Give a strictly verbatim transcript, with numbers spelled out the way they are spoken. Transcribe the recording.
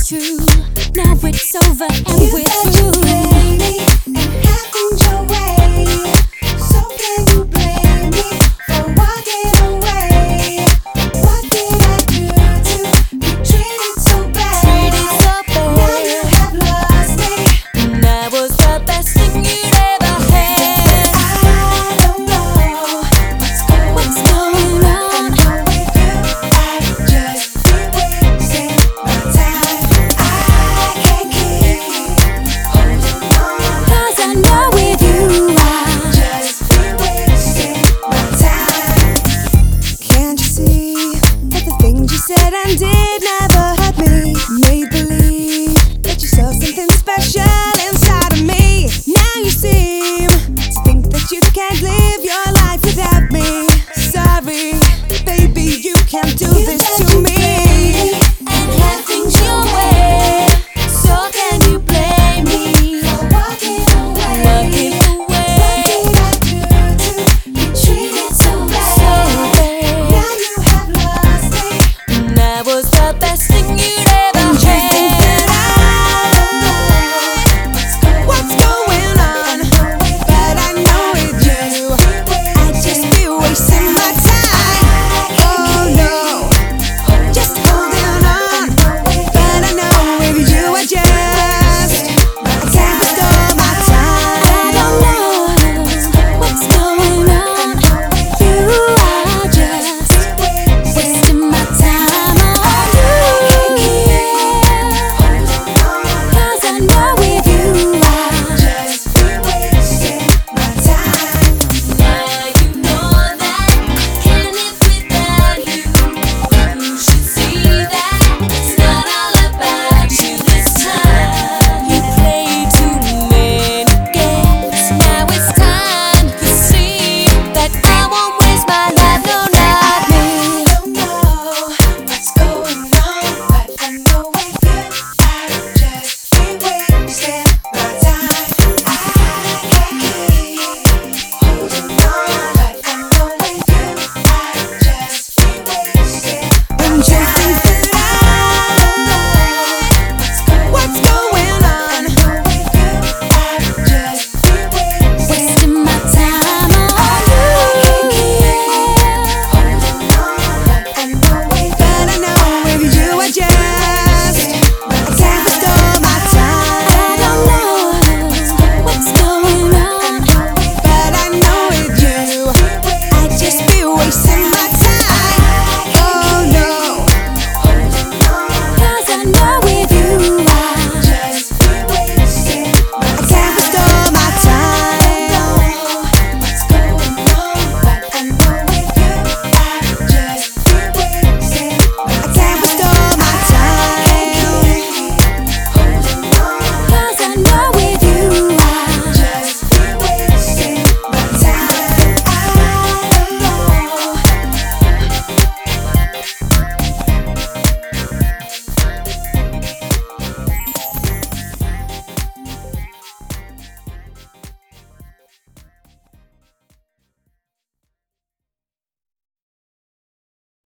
true. Now it's over and You we're said you through. blame me and happened your way. So can you blame me for walking away? What did I do to be treated so bad? Treated so bad. Now you have lost me. And that was the best thing you'd ever had. I don't know what's going What's going on? on with you. I've just been wasting my time. I can't keep holding on. Cause I know with you I Just been wasting my time. Can't you see that the things you said and did